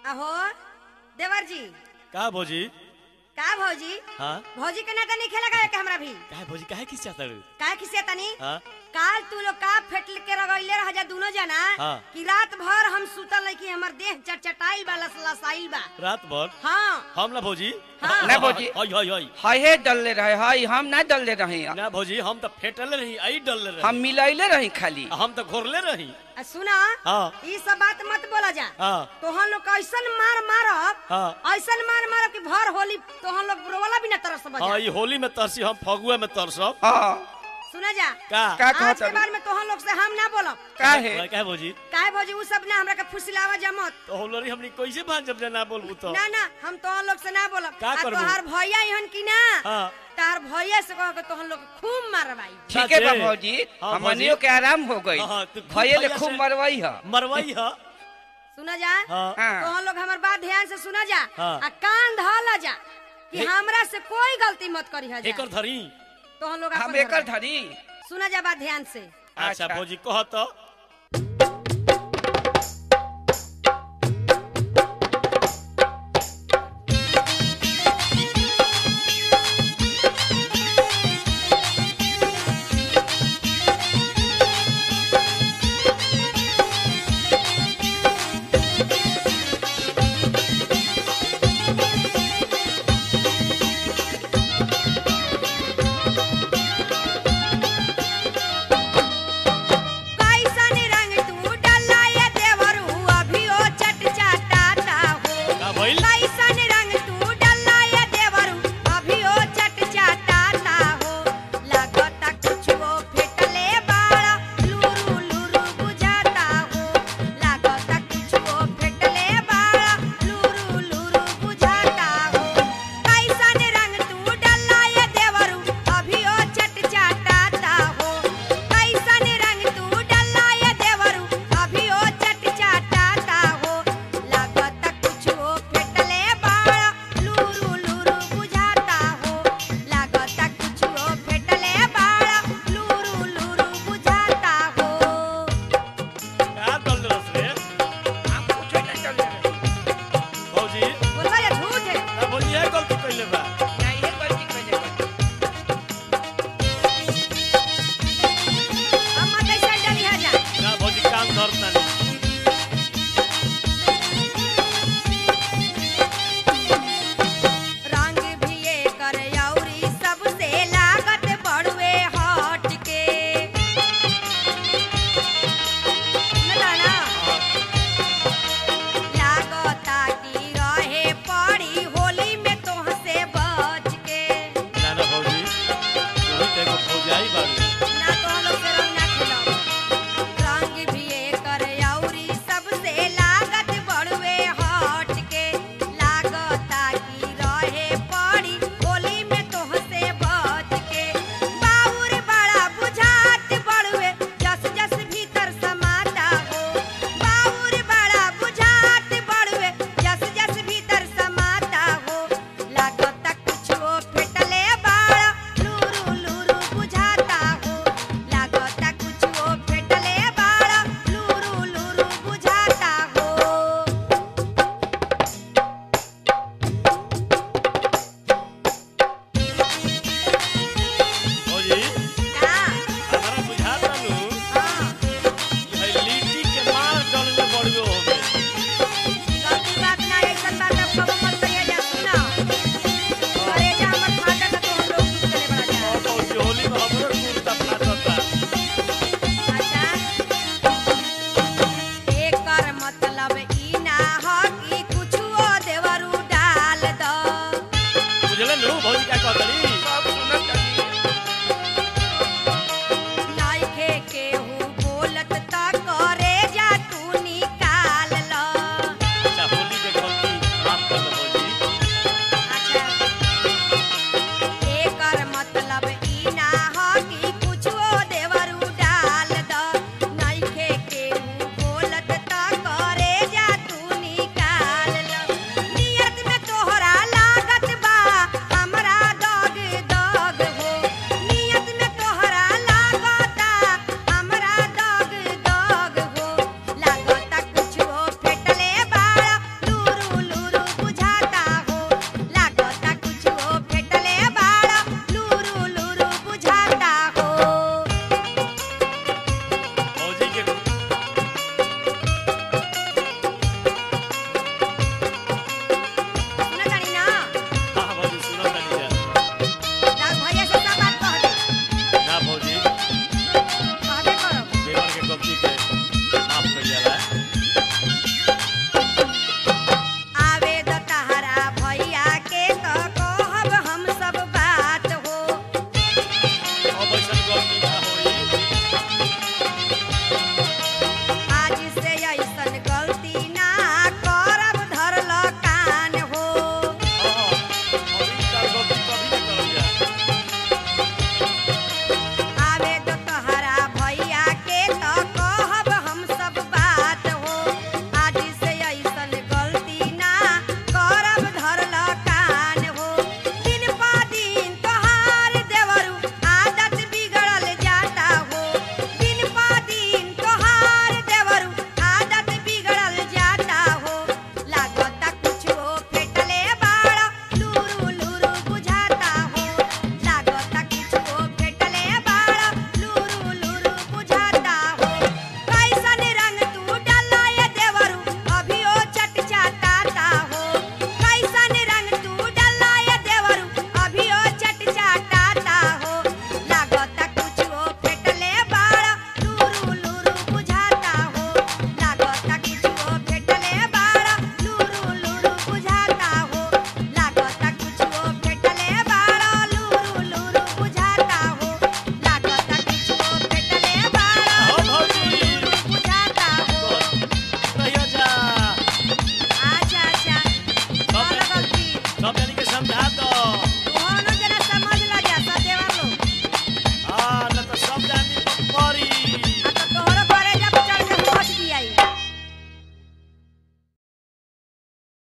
अहो देवर जी का भौजी का भौजी हाँ भौजी के नाता नहीं खेला गया हमरा भी का भौजी काहे खिस्सा तड़ू काहे खिसे तनी हाँ काल तू लोग का फेटल के रगइले रह जा दोनों जना हाँ। कि रात भर हम सुतल है कि हमर देह चटचटाइल बा लसलसाइल बा रात भर हां हम ना भौजी हाँ। ना भौजी हई हई हई हाय हे डलले रहे हाय हम ना डलले रही ना भौजी हम तो फेटले रही आई डलले रही हम मिलाइले रही खाली हम तो घोरले रही सुना हाँ ई सब बात मत बोला जा हाँ तोहन लोग कैसन मार मारब हाँ ऐसन मार मारब कि भर होली तोहन लोग रोवाला भी ना तरस बजा हाँ ये होली में तरसी हम फगुआ में तरसब हां सुना जा का का आज कहत के बाद में तोहन लोग से हम ना बोलब काहे का भौजी काहे भौजी उ सब ना हमरा के फुसलावा जमत तो होलरी हमनी कैसे भान जब ना बोलबू तो ना ना हम तोहन लोग से ना बोलब का करबू? तोहार भैया इहन की ना हाँ तार भैया से कह के तोहन लोग खूब मारवाई ठीक है बा साचे। भौजी हाँ, हमनियो के आराम हो गई हाँ, तो खूब भैया ले भैया खूब से- मरवाई है मरवाई है सुना जा हाँ हाँ तोहन लोग हमर बात ध्यान से सुना जा हाँ। आ कान धला जा कि हमरा से कोई गलती मत करी जा एकर धरी तोहन लोग हम अपन एकर घर धरी सुना जा बात ध्यान से अच्छा भौजी कह तो